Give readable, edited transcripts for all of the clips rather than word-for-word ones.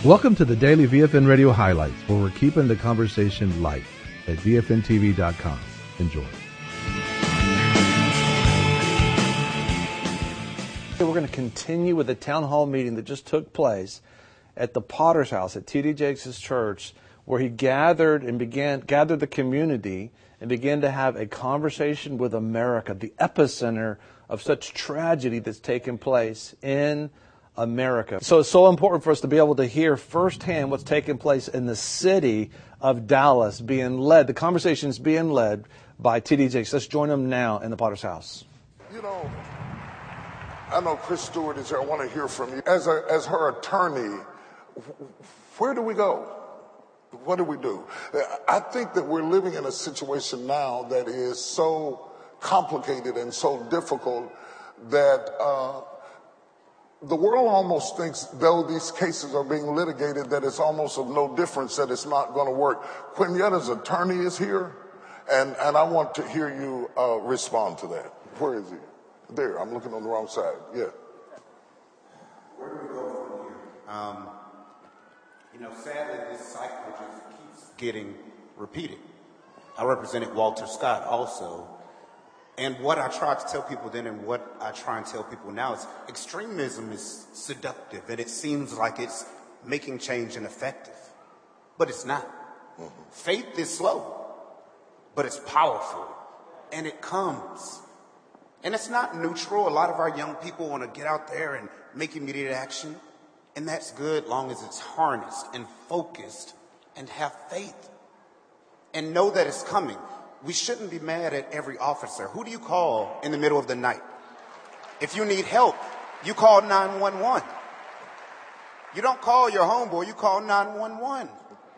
Welcome to the Daily VFN Radio Highlights, where we're keeping the conversation light at VFNTV.com. Enjoy. We're going to continue with the town hall meeting that just took place at the Potter's House at T.D. Jakes' church, where he gathered the community and began to have a conversation with America, the epicenter of such tragedy that's taken place in America. So it's so important for us to be able to hear firsthand what's taking place in the city of Dallas, the conversations being led by T.D. Jakes. Let's join him now in the Potter's House. You know, I know Chris Stewart is here. I want to hear from you. As her attorney, where do we go? What do we do? I think that we're living in a situation now that is so complicated and so difficult that the world almost thinks, though these cases are being litigated, that it's almost of no difference, that it's not going to work. Quinetta's attorney is here, and I want to hear you respond to that. Where is he? There, I'm looking on the wrong side. Yeah. Where do we go from here? Sadly, this cycle just keeps getting repeated. I represented Walter Scott also. And what I tried to tell people then and what I try and tell people now is extremism is seductive and it seems like it's making change and effective. But it's not. Mm-hmm. Faith is slow, but it's powerful. And it comes. And it's not neutral. A lot of our young people want to get out there and make immediate action. And that's good long as it's harnessed and focused and have faith. And know that it's coming. We shouldn't be mad at every officer. Who do you call in the middle of the night? If you need help, you call 911. You don't call your homeboy, you call 911.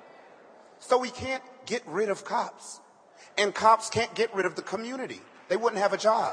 So we can't get rid of cops. And cops can't get rid of the community. They wouldn't have a job.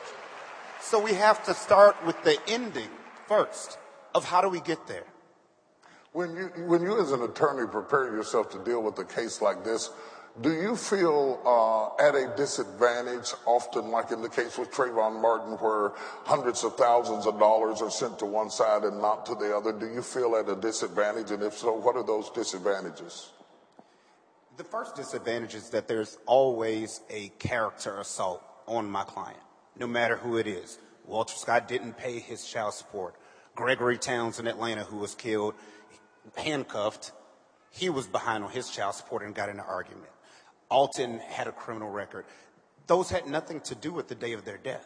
So we have to start with the ending first of how do we get there. When you as an attorney prepare yourself to deal with a case like this, do you feel at a disadvantage, often like in the case with Trayvon Martin, where hundreds of thousands of dollars are sent to one side and not to the other? Do you feel at a disadvantage? And if so, what are those disadvantages? The first disadvantage is that there's always a character assault on my client, no matter who it is. Walter Scott didn't pay his child support. Gregory Towns in Atlanta, who was killed, handcuffed, he was behind on his child support and got in an argument. Alton had a criminal record. Those had nothing to do with the day of their death.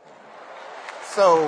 So,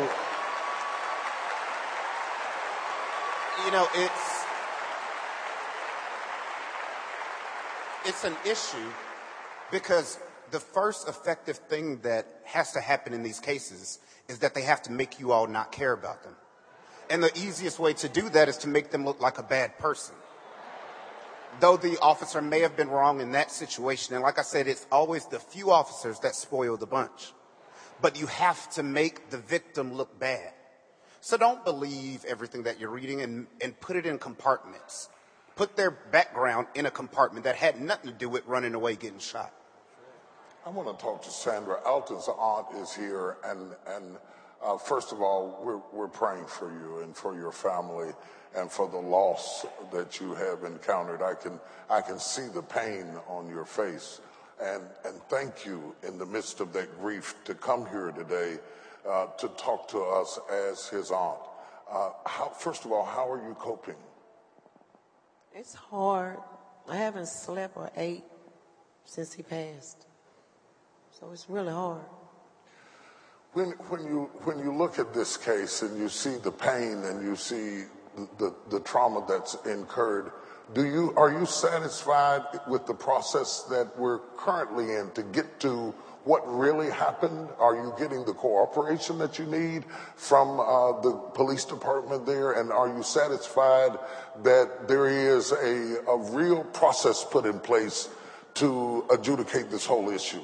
it's an issue because the first effective thing that has to happen in these cases is that they have to make you all not care about them. And the easiest way to do that is to make them look like a bad person. Though the officer may have been wrong in that situation, and like I said, it's always the few officers that spoil the bunch. But you have to make the victim look bad. So don't believe everything that you're reading and put it in compartments. Put their background in a compartment that had nothing to do with running away, getting shot. I want to talk to Sandra. Alton's aunt is here, and first of all, we're praying for you and for your family and for the loss that you have encountered. I can see the pain on your face, and thank you in the midst of that grief to come here today to talk to us as his aunt. First of all, how are you coping? It's hard. I haven't slept or ate since he passed, so it's really hard. When you look at this case and you see the pain and you see the trauma that's incurred, are you satisfied with the process that we're currently in to get to what really happened? Are you getting the cooperation that you need from the police department there? And are you satisfied that there is a real process put in place to adjudicate this whole issue?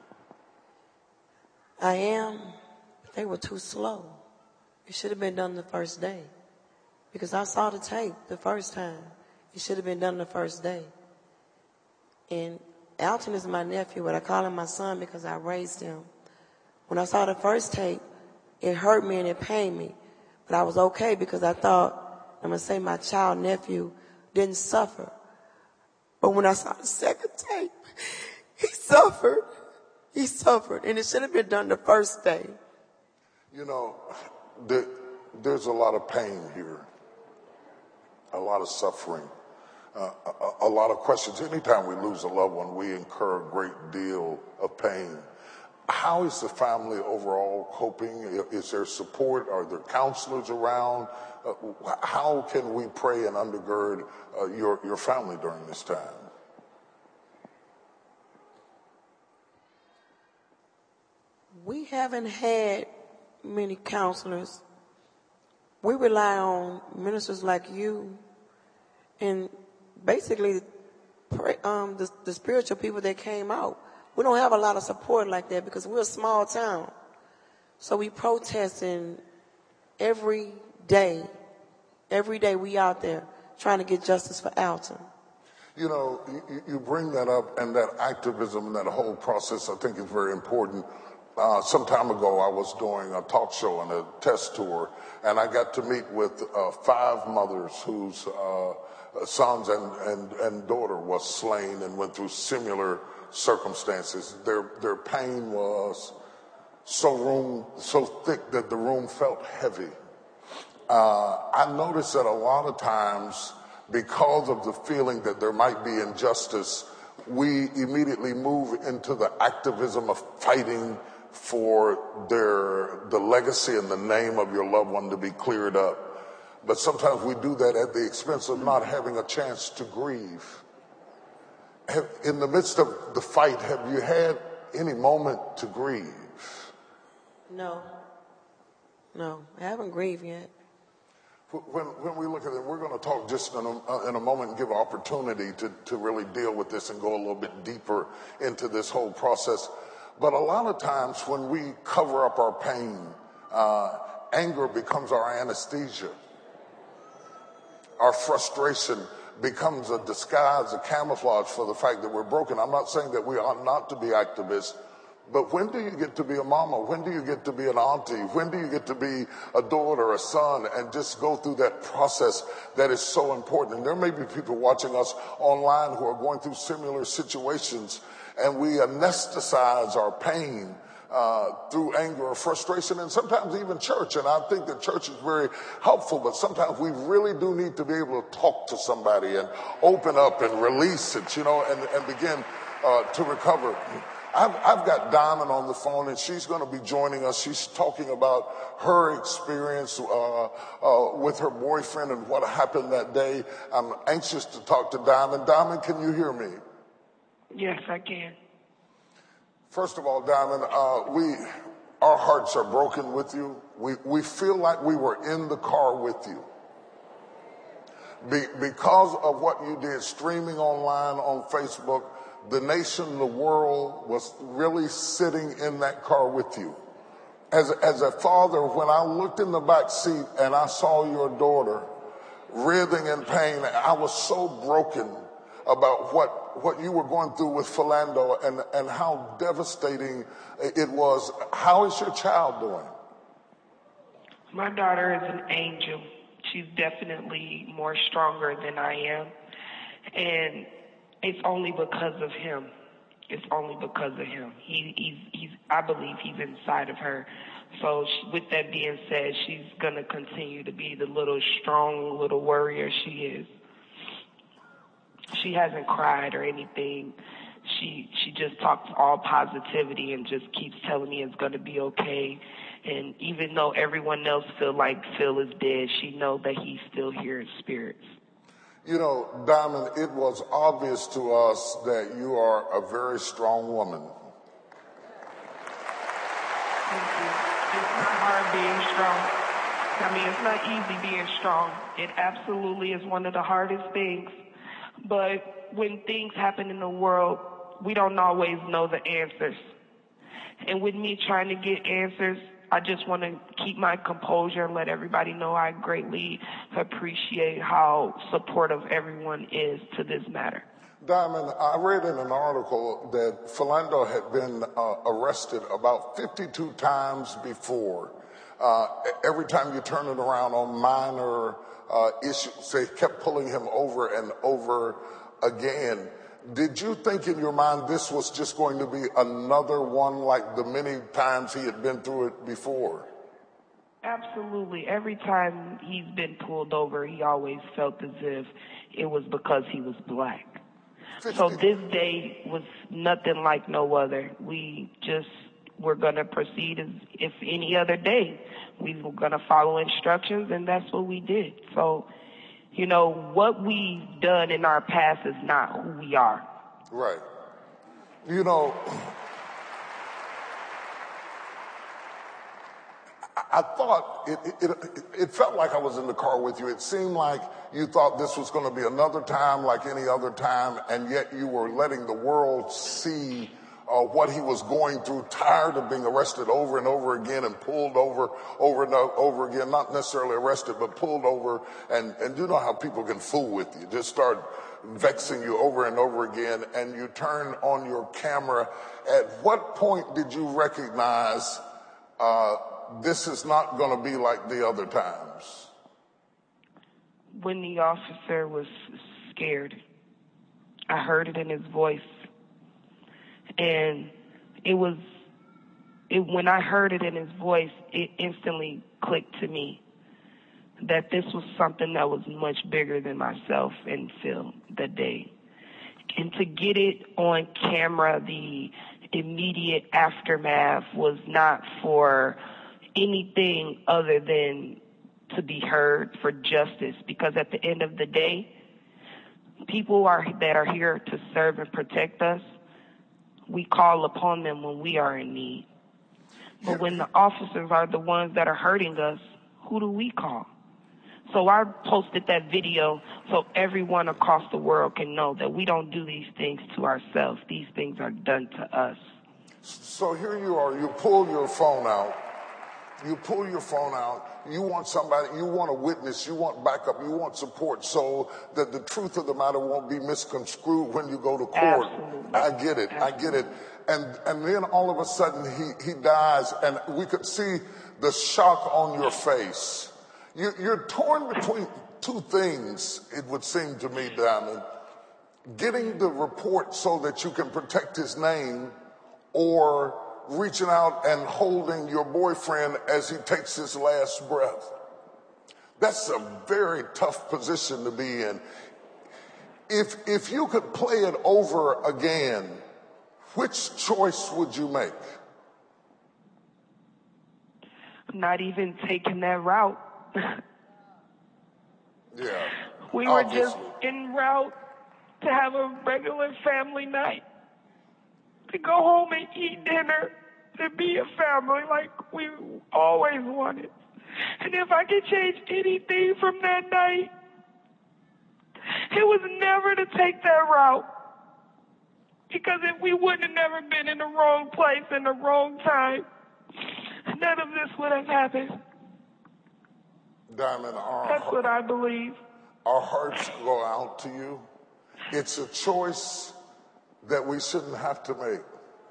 I am. They were too slow. It should have been done the first day. Because I saw the tape the first time. It should have been done the first day. And Alton is my nephew, but I call him my son because I raised him. When I saw the first tape, it hurt me and it pained me. But I was okay because I thought I'm going to say my child nephew didn't suffer. But when I saw the second tape, he suffered. He suffered. And it should have been done the first day. You know, there's a lot of pain here, a lot of suffering, a lot of questions. Anytime we lose a loved one, we incur a great deal of pain. How is the family overall coping? Is there support? Are there counselors around? How can we pray and undergird your family during this time? We haven't had many counselors. We rely on ministers like you and basically the spiritual people that came out. We don't have a lot of support like that because we're a small town. So we protesting every day. Every day we out there trying to get justice for Alton. You know, you bring that up, and that activism and that whole process I think is very important. Some time ago, I was doing a talk show and a test tour, and I got to meet with 5 mothers whose sons and daughter was slain and went through similar circumstances. Their pain was so thick that the room felt heavy. I noticed that a lot of times, because of the feeling that there might be injustice, we immediately move into the activism of fighting for the legacy and the name of your loved one to be cleared up. But sometimes we do that at the expense of not having a chance to grieve. In the midst of the fight, have you had any moment to grieve? No, I haven't grieved yet. When we look at it, we're going to talk just in a moment and give an opportunity to really deal with this and go a little bit deeper into this whole process. But a lot of times when we cover up our pain, anger becomes our anesthesia. Our frustration becomes a disguise, a camouflage for the fact that we're broken. I'm not saying that we ought not to be activists, but when do you get to be a mama? When do you get to be an auntie? When do you get to be a daughter, a son, and just go through that process that is so important? And there may be people watching us online who are going through similar situations, and we anesthetize our pain through anger or frustration, and sometimes even church. And I think that church is very helpful, but sometimes we really do need to be able to talk to somebody and open up and release it, and begin to recover. I've got Diamond on the phone, and she's going to be joining us. She's talking about her experience with her boyfriend and what happened that day. I'm anxious to talk to Diamond. Diamond, can you hear me? Yes, I can. First of all, Diamond, our hearts are broken with you. We feel like we were in the car with you. Because of what you did streaming online on Facebook, the nation, the world was really sitting in that car with you. As a father, when I looked in the back seat and I saw your daughter writhing in pain, I was so broken about what you were going through with Philando and how devastating it was. How is your child doing? My daughter is an angel. She's definitely more stronger than I am. And it's only because of him. It's only because of him. I believe he's inside of her. So with that being said, she's going to continue to be the strong little warrior she is. She hasn't cried or anything. She just talks all positivity and just keeps telling me it's going to be okay. And even though everyone else feel like Phil is dead, she knows that he's still here in spirits. Diamond, it was obvious to us that you are a very strong woman. Thank you. It's not hard being strong. It's not easy being strong. It absolutely is one of the hardest things. But when things happen in the world, we don't always know the answers. And with me trying to get answers, I just want to keep my composure and let everybody know I greatly appreciate how supportive everyone is to this matter. Diamond, I read in an article that Philando had been arrested about 52 times before. Every time you turn it around on minor issues, they kept pulling him over and over again. Did you think in your mind this was just going to be another one like the many times he had been through it before? Absolutely. Every time he's been pulled over, he always felt as if it was because he was black. So this day was nothing like no other. We just were going to proceed as if any other day. We were going to follow instructions, and that's what we did. So, you know, what we've done in our past is not who we are. Right. You know, I thought it felt like I was in the car with you. It seemed like you thought this was going to be another time like any other time, and yet you were letting the world see what he was going through, tired of being arrested over and over again and pulled over and over again, not necessarily arrested, but pulled over. And you know how people can fool with you, just start vexing you over and over again, and you turn on your camera. At what point did you recognize this is not going to be like the other times? When the officer was scared, I heard it in his voice. And when I heard it in his voice, it instantly clicked to me that this was something that was much bigger than myself and Phil that day. And to get it on camera, the immediate aftermath was not for anything other than to be heard for justice, because at the end of the day, people that are here to serve and protect us, we call upon them when we are in need. But when the officers are the ones that are hurting us, who do we call? So I posted that video so everyone across the world can know that we don't do these things to ourselves. These things are done to us. So here you are, you pull your phone out. You want somebody, you want a witness, you want backup, you want support so that the truth of the matter won't be misconstrued when you go to court. Absolutely. I get it. And then all of a sudden he dies, and we could see the shock on your face. You're torn between two things, it would seem to me, Diamond. Getting the report so that you can protect his name, or reaching out and holding your boyfriend as he takes his last breath. That's a very tough position to be in. If you could play it over again, which choice would you make? I'm not even taking that route. Yeah. We were just en route to have a regular family night, to go home and eat dinner, to be a family like we always wanted. And if I could change anything from that night, it was never to take that route. Because if we wouldn't have never been in the wrong place in the wrong time, none of this would have happened. Diamond, that's what I believe. Our hearts go out to you. It's a choice that we shouldn't have to make.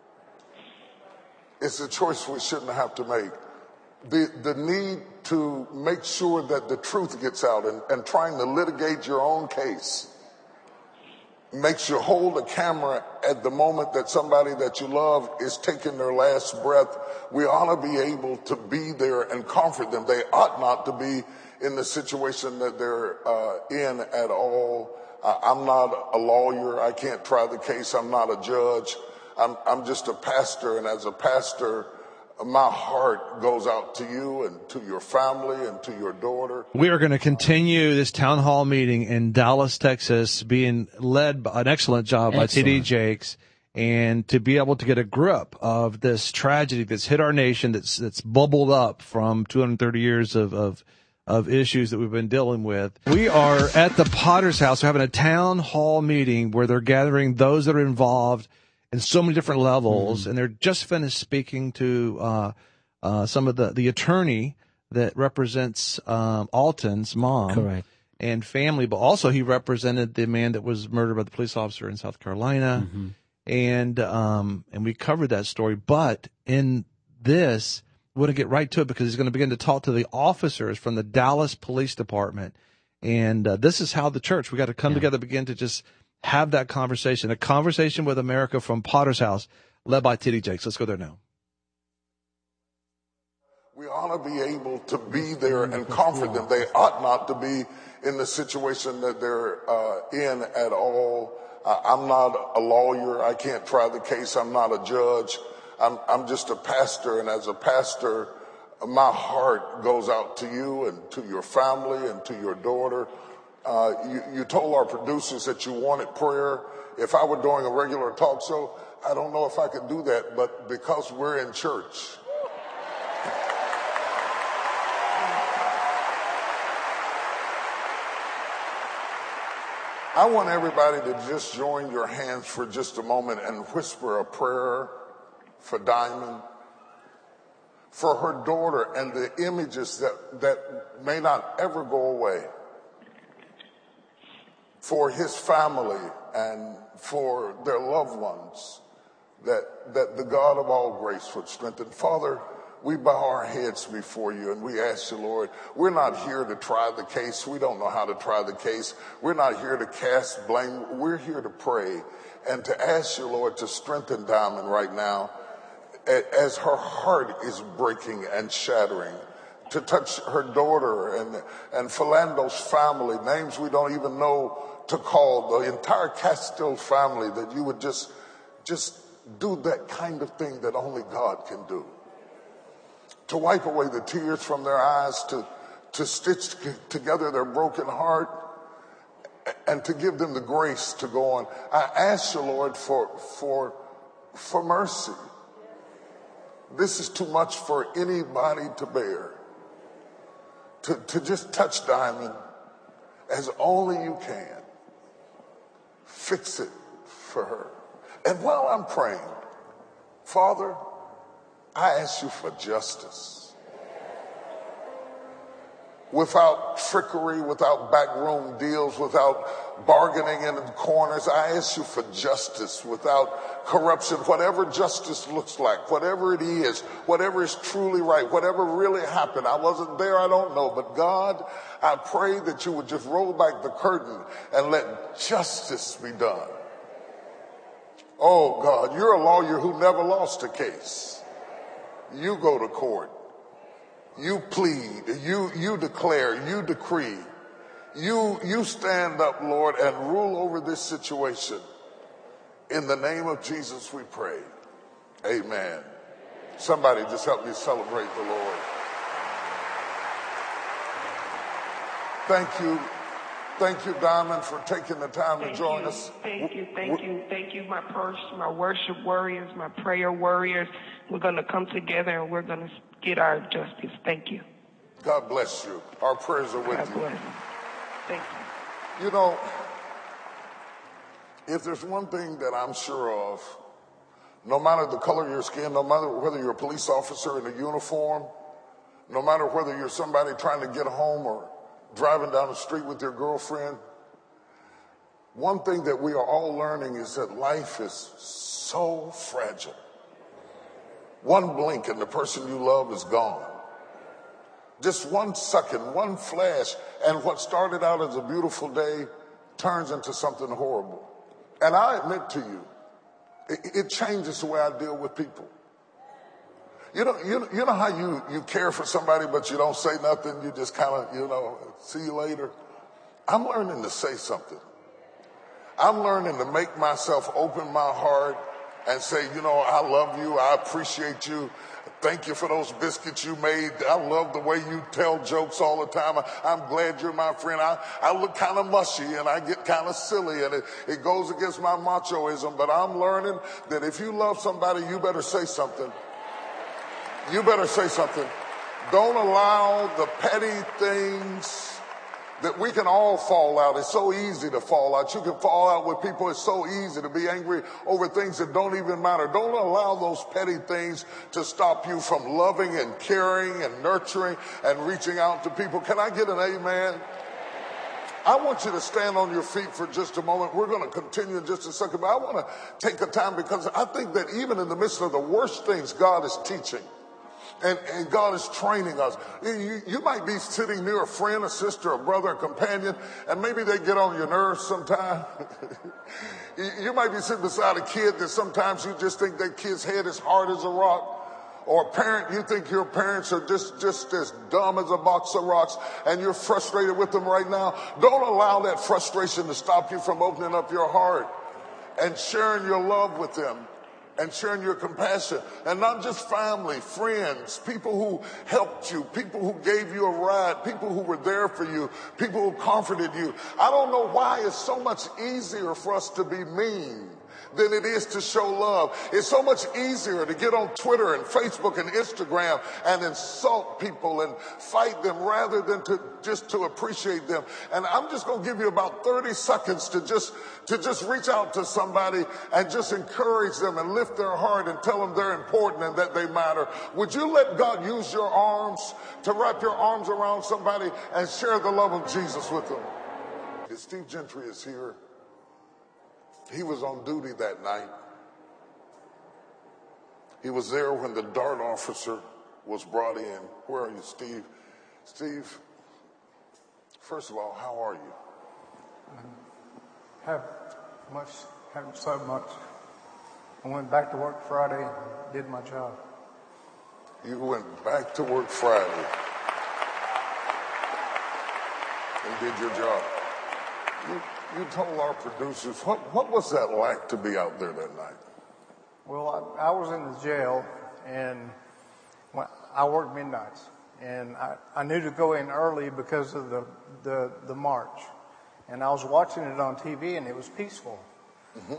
It's a choice we shouldn't have to make. The need to make sure that the truth gets out and trying to litigate your own case makes you hold a camera at the moment that somebody that you love is taking their last breath. We ought to be able to be there and comfort them. They ought not to be in the situation that they're in at all. I'm not a lawyer. I can't try the case. I'm not a judge. I'm just a pastor, and as a pastor, my heart goes out to you and to your family and to your daughter. We are going to continue this town hall meeting in Dallas, Texas, being led by an excellent job by T.D. Jakes, and to be able to get a grip of this tragedy that's hit our nation, that's bubbled up from 230 years of issues that we've been dealing with. We are at the Potter's House. We're having a town hall meeting where they're gathering those that are involved in so many different levels, and they're just finished speaking to some of the attorney that represents Alton's mom. Correct. And family, but also he represented the man that was murdered by the police officer in South Carolina. And we covered that story. But in this, want to get right to it because he's going to begin to talk to the officers from the Dallas Police Department. And this is how the church, we got to come together, begin to just have that conversation, a conversation with America from Potter's House, led by T.D. Jakes. Let's go there now. We ought to be able to be there and comfort them. They ought not to be in the situation that they're in at all. I'm not a lawyer. I can't try the case. I'm not a judge. I'm just a pastor. And as a pastor, my heart goes out to you and to your family and to your daughter. You told our producers that you wanted prayer. If I were doing a regular talk show, I don't know if I could do that. But because we're in church, I want everybody to just join your hands for just a moment and whisper a prayer for Diamond, for her daughter, and the images that may not ever go away, for his family and for their loved ones, that the God of all grace would strengthen. Father, we bow our heads before you and we ask you, Lord, we're not here to try the case. We don't know how to try the case. We're not here to cast blame. We're here to pray and to ask you, Lord, to strengthen Diamond right now as her heart is breaking and shattering, to touch her daughter and Philando's family, names we don't even know to call, the entire Castile family, that you would just do that kind of thing that only God can do. To wipe away the tears from their eyes, to stitch together their broken heart, and to give them the grace to go on. I ask you, Lord, for mercy. This is too much for anybody to bear. To just touch Diamond as only you can. Fix it for her. And while I'm praying, Father, I ask you for justice. Without trickery, without backroom deals, without bargaining in the corners, I ask you for justice without corruption. Whatever justice looks like, whatever it is, whatever is truly right, whatever really happened. I wasn't there, I don't know. But God, I pray that you would just roll back the curtain and let justice be done. Oh God, you're a lawyer who never lost a case. You go to court. You plead. You declare. You decree. You stand up, Lord, and rule over this situation. In the name of Jesus we pray. Amen. Somebody just help me celebrate the Lord. Thank you. Thank you, Diamond, for taking the time to join us. Thank you, my worship warriors, my prayer warriors. We're going to come together and we're going to get our justice. Thank you. God bless you. Our prayers are with you. God bless. Thank you. You know, if there's one thing that I'm sure of, no matter the color of your skin, no matter whether you're a police officer in a uniform, no matter whether you're somebody trying to get home or driving down the street with your girlfriend, one thing that we are all learning is that life is so fragile. One blink and the person you love is gone. Just 1 second, one flash, and what started out as a beautiful day turns into something horrible. And I admit to you, it changes the way I deal with people. You know how you care for somebody, but you don't say nothing. You just kind of, see you later. I'm learning to say something. I'm learning to make myself open my heart and say, I love you. I appreciate you. Thank you for those biscuits you made. I love the way you tell jokes all the time. I'm glad you're my friend. I look kind of mushy and I get kind of silly and it goes against my machoism, but I'm learning that if you love somebody, you better say something. You better say something. Don't allow the petty things that we can all fall out. It's so easy to fall out. You can fall out with people. It's so easy to be angry over things that don't even matter. Don't allow those petty things to stop you from loving and caring and nurturing and reaching out to people. Can I get an amen? I want you to stand on your feet for just a moment. We're going to continue in just a second, but I want to take the time because I think that even in the midst of the worst things, God is teaching. And God is training us. You might be sitting near a friend, a sister, a brother, a companion, and maybe they get on your nerves sometime. You might be sitting beside a kid that sometimes you just think that kid's head is hard as a rock. Or a parent, you think your parents are just as dumb as a box of rocks, and you're frustrated with them right now. Don't allow that frustration to stop you from opening up your heart and sharing your love with them and sharing your compassion. And not just family, friends, people who helped you, people who gave you a ride, people who were there for you, people who comforted you. I don't know why it's so much easier for us to be mean than it is to show love. It's so much easier to get on Twitter and Facebook and Instagram and insult people and fight them rather than to appreciate them. And I'm just going to give you about 30 seconds to just reach out to somebody and just encourage them and lift their heart and tell them they're important and that they matter. Would you let God use your arms to wrap your arms around somebody and share the love of Jesus with them? Steve Gentry is here. He was on duty that night. He was there when the DART officer was brought in. Where are you, Steve? Steve, first of all, how are you? Haven't so much. I went back to work Friday and did my job. You went back to work Friday and did your job. You told our producers, what was that like to be out there that night? Well, I was in the jail, and I worked midnights, and I knew to go in early because of the march. And I was watching it on TV, and it was peaceful. Mm-hmm.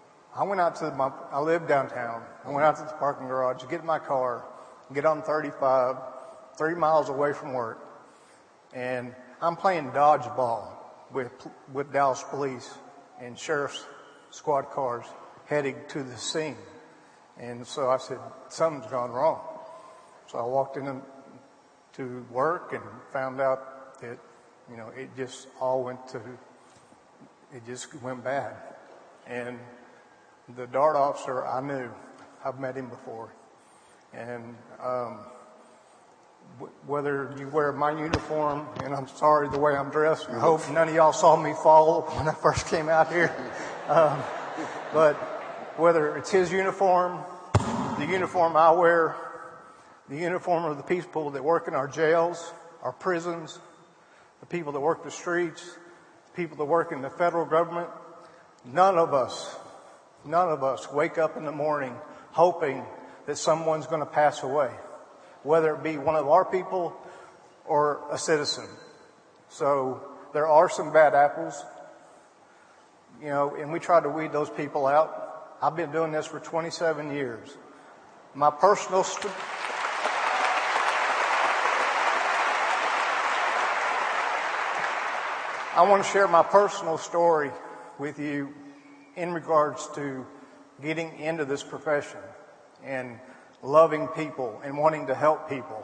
I live downtown. I went out to the parking garage to get in my car, get on 35, 3 miles away from work, and I'm playing dodgeball with Dallas police and sheriff's squad cars heading to the scene. And so I said, something's gone wrong. So I walked in to work and found out that, it just went bad. And the DART officer, I knew. I've met him before. And whether you wear my uniform, and I'm sorry the way I'm dressed, I hope none of y'all saw me fall when I first came out here. But whether it's his uniform, the uniform I wear, the uniform of the people that work in our jails, our prisons, the people that work the streets, the people that work in the federal government, none of us wake up in the morning hoping that someone's going to pass away, whether it be one of our people or a citizen. So there are some bad apples, and we try to weed those people out. I've been doing this for 27 years. My personal I want to share my personal story with you in regards to getting into this profession and loving people and wanting to help people.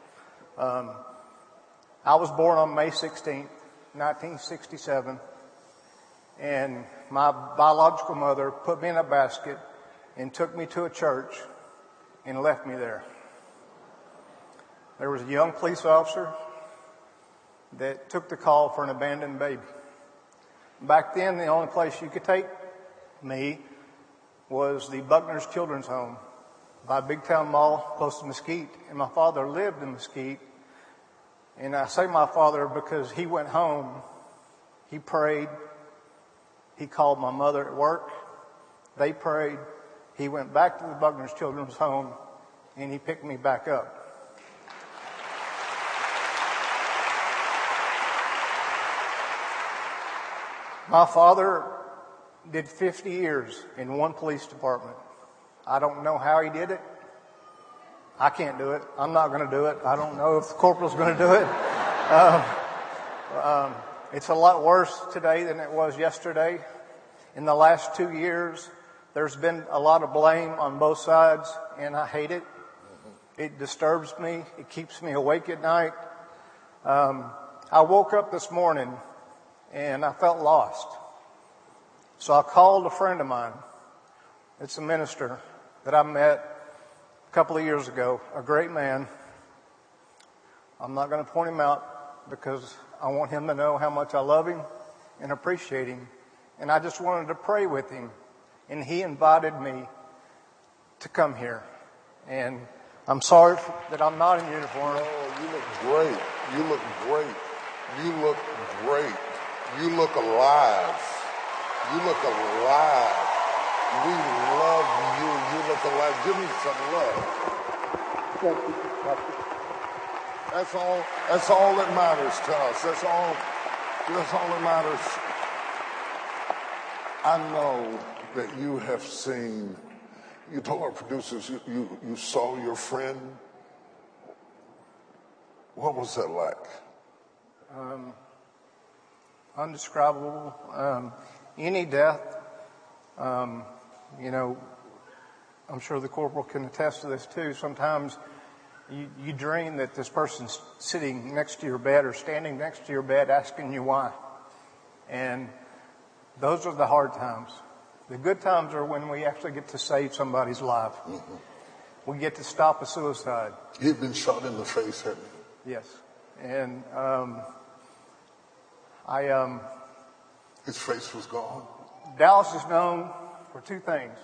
I was born on May 16th, 1967, and my biological mother put me in a basket and took me to a church and left me there. There was a young police officer that took the call for an abandoned baby. Back then, the only place you could take me was the Buckner's Children's Home by Big Town Mall, close to Mesquite. And my father lived in Mesquite. And I say my father because he went home, he prayed, he called my mother at work, they prayed, he went back to the Buckner's Children's Home, and he picked me back up. My father did 50 years in one police department. I don't know how he did it. I can't do it. I'm not going to do it. I don't know if the corporal's going to do it. It's a lot worse today than it was yesterday. In the last 2 years, there's been a lot of blame on both sides, and I hate it. It disturbs me. It keeps me awake at night. I woke up this morning and I felt lost. So I called a friend of mine. It's a minister that I met a couple of years ago, a great man. I'm not going to point him out because I want him to know how much I love him and appreciate him. And I just wanted to pray with him. And he invited me to come here. And I'm sorry that I'm not in uniform. Oh, you look great. You look great. You look great. You look alive. You look alive. We love you. You look alive. Give me some love. That's all that matters to us. That's all that matters. I know that you have seen, you told our producers you saw your friend. What was that like? Undescribable. Any death, you know, I'm sure the corporal can attest to this too. Sometimes you dream that this person's sitting next to your bed or standing next to your bed asking you why. And those are the hard times. The good times are when we actually get to save somebody's life. Mm-hmm. We get to stop a suicide. He'd been shot in the face, hadn't he? Yes. And his face was gone. Dallas is known for two things.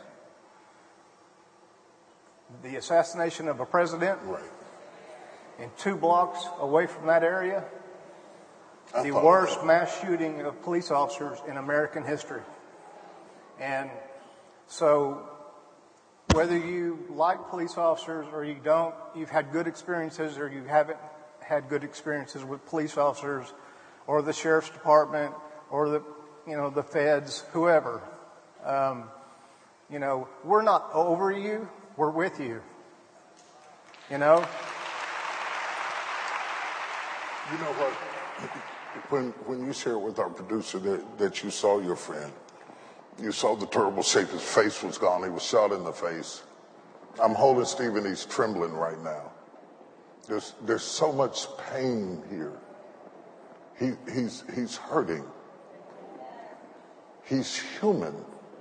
The assassination of a president. Right. And 2 blocks away from that area, the worst mass shooting of police officers in American history. And so whether you like police officers or you don't, you've had good experiences or you haven't had good experiences with police officers or the sheriff's department or the feds, whoever. We're not over you. We're with you. You know? You know what? When you shared with our producer that you saw your friend, you saw the terrible shape. His face was gone. He was shot in the face. I'm holding Stephen. He's trembling right now. There's so much pain here. He's hurting. He's human.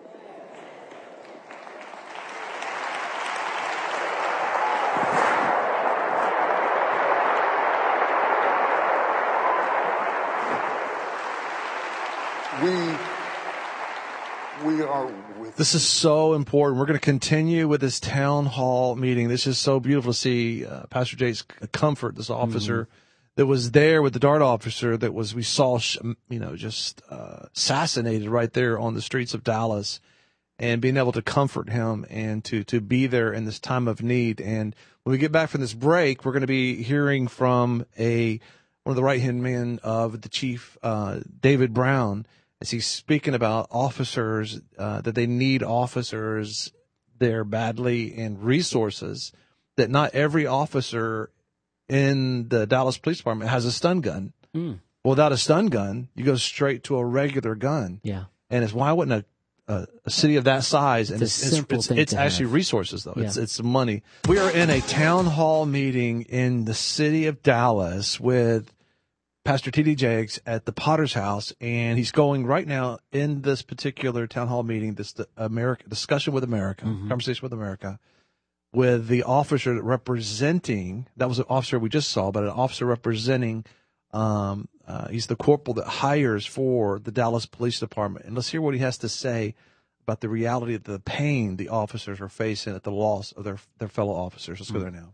We are with. This is so important. We're going to continue with this town hall meeting. This is so beautiful to see Pastor Jay's comfort, this officer that was there with the DART officer that we saw, just assassinated right there on the streets of Dallas, and being able to comfort him and to be there in this time of need. And when we get back from this break, we're going to be hearing from one of the right-hand men of the chief, David Brown, as he's speaking about officers, that they need officers there badly and resources, that not every officer in the Dallas Police Department has a stun gun. Mm. Without a stun gun, you go straight to a regular gun. Yeah. And why wouldn't a city of that size, and it's actually resources though. Yeah. It's money. We are in a town hall meeting in the city of Dallas with Pastor T.D. Jakes at the Potter's House, and he's going right now in this particular town hall meeting, discussion with America, conversation with America, with the officer representing, that was an officer we just saw, but an officer representing, he's the corporal that hires for the Dallas Police Department. And let's hear what he has to say about the reality of the pain the officers are facing at the loss of their fellow officers. Let's go there now.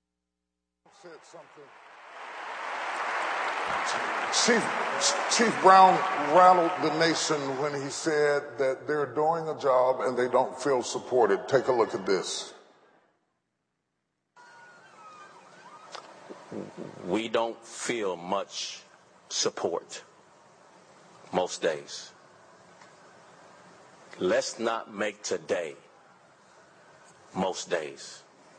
Chief Brown rattled the nation when he said that they're doing a job and they don't feel supported. Take a look at this. We don't feel much support most days. Let's not make today most days.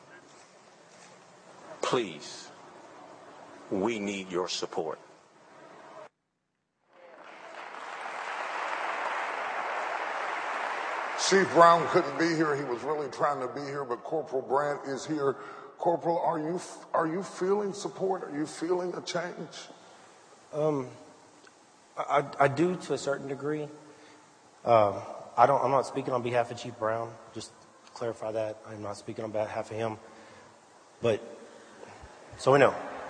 Please, we need your support. Chief Brown couldn't be here. He was really trying to be here, but Corporal Brandt is here. Corporal, are you feeling support? Are you feeling a change? I do to a certain degree. I'm not speaking on behalf of Chief Brown. Just to clarify that. I'm not speaking on behalf of him. But, so we know.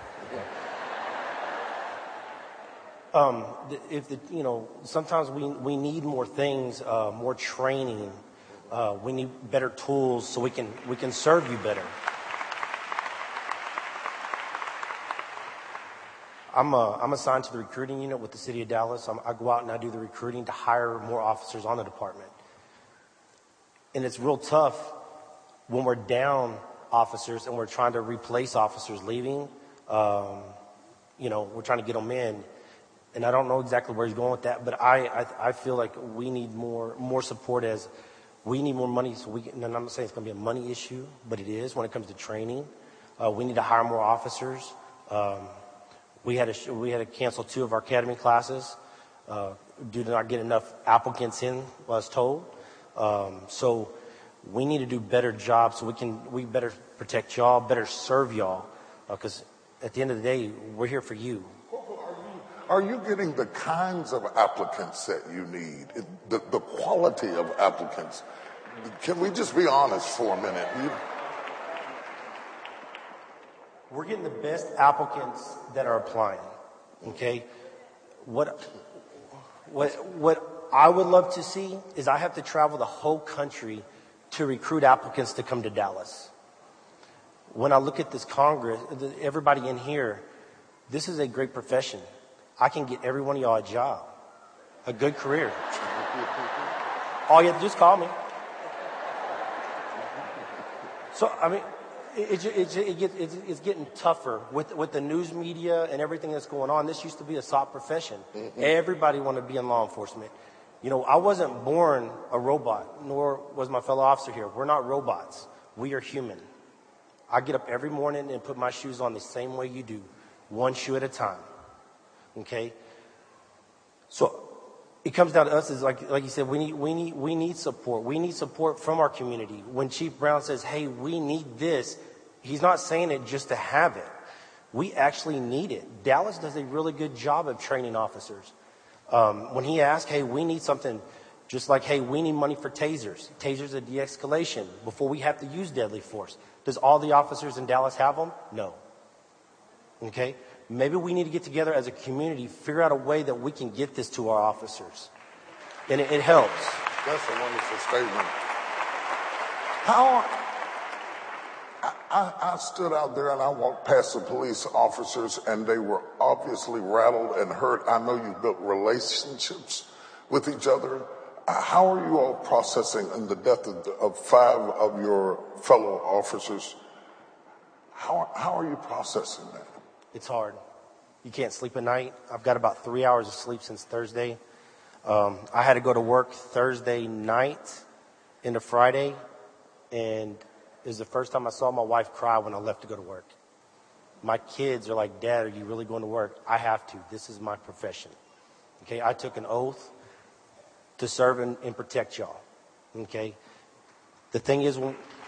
Sometimes we need more things, more training. We need better tools so we can serve you better. I'm assigned to the recruiting unit with the city of Dallas. I go out and I do the recruiting to hire more officers on the department. And it's real tough when we're down officers and we're trying to replace officers leaving. We're trying to get them in. And I don't know exactly where he's going with that, but I feel like we need more support, as we need more money. So and I'm not saying it's going to be a money issue, but it is when it comes to training. We need to hire more officers. We had to cancel 2 of our academy classes due to not getting enough applicants in, I was told. So we need to do better jobs so we better protect y'all, better serve y'all, because at the end of the day, we're here for you. Are you getting the kinds of applicants that you need, the quality of applicants? Can we just be honest for a minute? We're getting the best applicants that are applying, okay? What I would love to see is I have to travel the whole country to recruit applicants to come to Dallas. When I look at this Congress, everybody in here, this is a great profession. I can get every one of y'all a job, a good career. All you have to do is call me. So, I mean, it's getting tougher with the news media and everything that's going on. This used to be a soft profession. Mm-hmm. Everybody wanted to be in law enforcement. I wasn't born a robot, nor was my fellow officer here. We're not robots. We are human. I get up every morning and put my shoes on the same way you do, one shoe at a time. Okay? So it comes down to us, is like you said, we need support. We need support from our community. When Chief Brown says, hey, we need this, he's not saying it just to have it. We actually need it. Dallas does a really good job of training officers. When he asks, hey, we need something, just like, hey, we need money for tasers. Tasers are de-escalation before we have to use deadly force. Does all the officers in Dallas have them? No. Okay? Maybe we need to get together as a community, figure out a way that we can get this to our officers. And it helps. That's a wonderful statement. I stood out there and I walked past the police officers and they were obviously rattled and hurt. I know you built relationships with each other. How are you all processing in the death of 5 of your fellow officers? How are you processing that? It's hard. You can't sleep at night. I've got about 3 hours of sleep since Thursday. I had to go to work Thursday night into Friday, and it was the first time I saw my wife cry when I left to go to work. My kids are like, Dad, are you really going to work? I have to. This is my profession. Okay, I took an oath to serve and protect y'all. Okay? The thing is,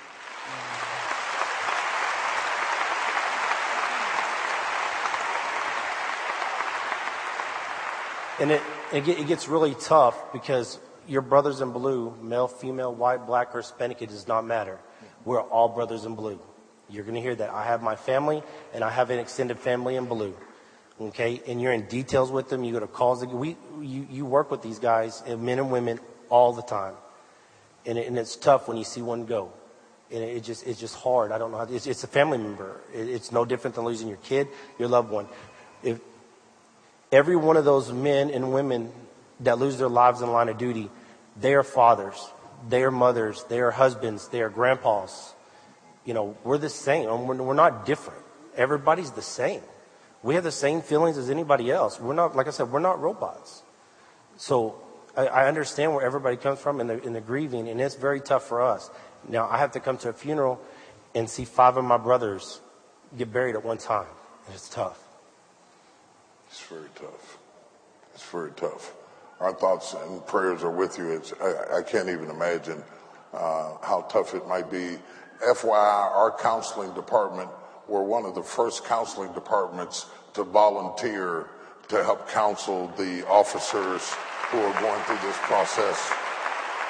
and it gets really tough because your brothers in blue, male, female, white, black, or Hispanic, it does not matter. We're all brothers in blue. You're going to hear that. I have my family, and I have an extended family in blue. Okay? And you're in details with them. You go to calls. You work with these guys, and men and women, all the time. And it's tough when you see one go. And it's just hard. I don't know how. It's a family member. It's no different than losing your kid, your loved one. If every one of those men and women that lose their lives in the line of duty, they are fathers, they are mothers, they are husbands, they are grandpas. We're the same. We're not different. Everybody's the same. We have the same feelings as anybody else. We're not, like I said, we're not robots. So I understand where everybody comes from in the grieving, and it's very tough for us. Now, I have to come to a funeral and see 5 of my brothers get buried at one time, and it's tough. It's very tough. It's very tough. Our thoughts and prayers are with you. I can't even imagine how tough it might be. FYI, our counseling department were one of the first counseling departments to volunteer to help counsel the officers who are going through this process.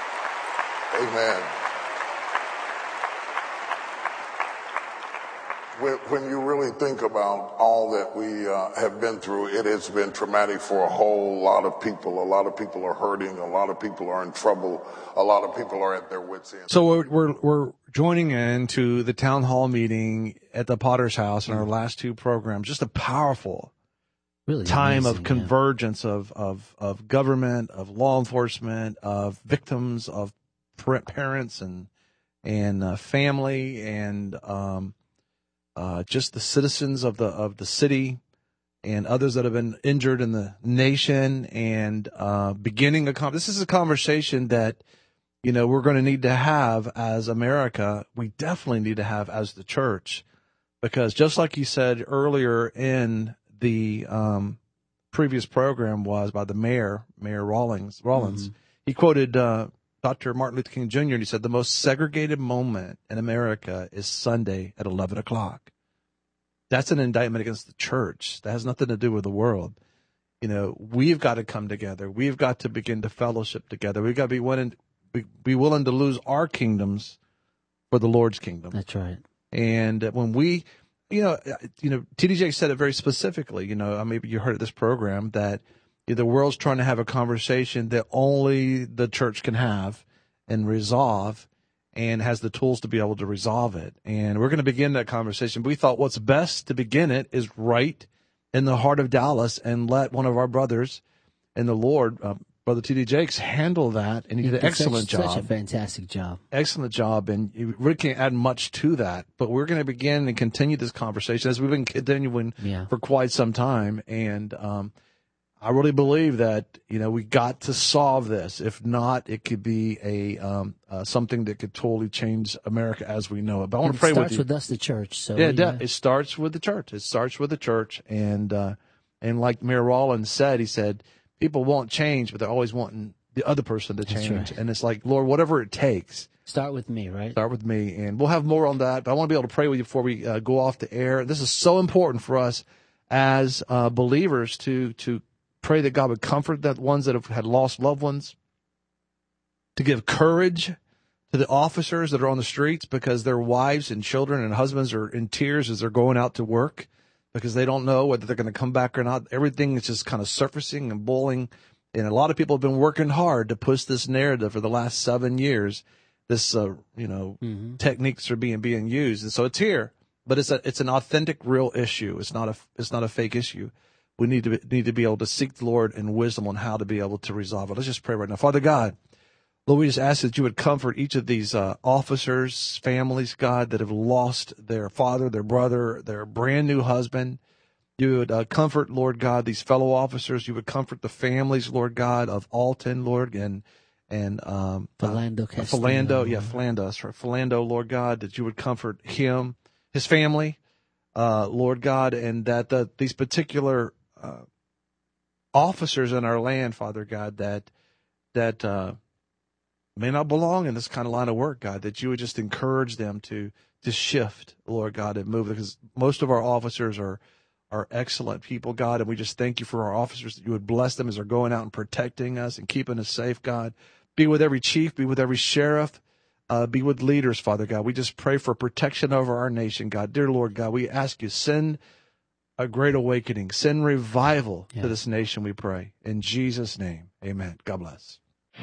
Amen. when you really think about all that we have been through, it has been traumatic for a whole lot of people. A lot of people are hurting. A lot of people are in trouble. A lot of people are at their wits' end. So we're joining into the town hall meeting at the Potter's House in our last two programs. Just a powerful time of convergence of government, of law enforcement, of victims, of parents and family, and just the citizens of the city and others that have been injured in the nation, and beginning this is a conversation that, you know, we're going to need to have as America. We definitely need to have as the church, because just like you said earlier in the previous program was by the Mayor Rawlings. Mm-hmm. He quoted Dr. Martin Luther King Jr., and he said, the most segregated moment in America is Sunday at 11 o'clock. That's an indictment against the church. That has nothing to do with the world. You know, we've got to come together. We've got to begin to fellowship together. We've got to be willing to lose our kingdoms for the Lord's kingdom. That's right. And when we, you know, TDJ said it very specifically, you know, maybe you heard of this program, that the world's trying to have a conversation that only the church can have and resolve, and has the tools to be able to resolve it. And we're going to begin that conversation. We thought what's best to begin it is right in the heart of Dallas, and let one of our brothers in the Lord, Brother T.D. Jakes, handle that. And he did an excellent job. Such a fantastic job. Excellent job. And you really can't add much to that. But we're going to begin and continue this conversation as we've been continuing for quite some time. And I really believe that, you know, we got to solve this. If not, it could be something that could totally change America as we know it. But I want to pray with you. It starts with us, the church. So it starts with the church. It starts with the church. And like Mayor Rawlings said, he said, people won't change, but they're always wanting the other person to change. Right. And it's like, Lord, whatever it takes. Start with me, right? Start with me. And we'll have more on that. But I want to be able to pray with you before we go off the air. This is so important for us as believers to pray that God would comfort the ones that have had lost loved ones, to give courage to the officers that are on the streets, because their wives and children and husbands are in tears as they're going out to work, because they don't know whether they're going to come back or not. Everything is just kind of surfacing and boiling. And a lot of people have been working hard to push this narrative for the last 7 years. This, techniques are being used. And so it's here, but it's an authentic, real issue. It's not a fake issue. We need to be able to seek the Lord in wisdom on how to be able to resolve it. Let's just pray right now. Father God, Lord, we just ask that you would comfort each of these officers' families, God, that have lost their father, their brother, their brand new husband. You would comfort, Lord God, these fellow officers. You would comfort the families, Lord God, of Alton, Lord, and Philando, Philando, Lord God, that you would comfort him, his family, Lord God, and that these particular officers in our land, Father God, that may not belong in this kind of line of work, God, that you would just encourage them to shift, Lord God, and move, because most of our officers are excellent people, God, and we just thank you for our officers, that you would bless them as they're going out and protecting us and keeping us safe, God. Be with every chief, be with every sheriff, be with leaders, Father God. We just pray for protection over our nation, God. Dear Lord God, we ask you, send a great awakening, send revival to this nation, we pray. In Jesus' name, amen. God bless.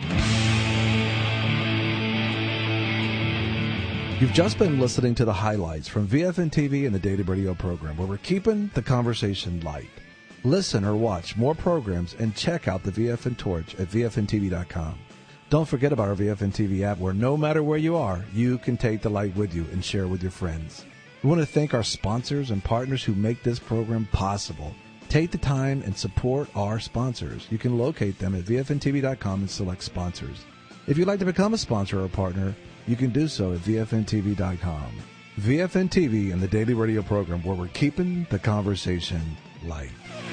You've just been listening to the highlights from VFN TV and the Daily Radio program, where we're keeping the conversation light. Listen or watch more programs and check out the VFN Torch at VFNTV.com. Don't forget about our VFN TV app, where no matter where you are, you can take the light with you and share with your friends. We want to thank our sponsors and partners who make this program possible. Take the time and support our sponsors. You can locate them at VFNTV.com and select sponsors. If you'd like to become a sponsor or a partner, you can do so at VFNTV.com. VFN TV and the Daily Radio program, where we're keeping the conversation light.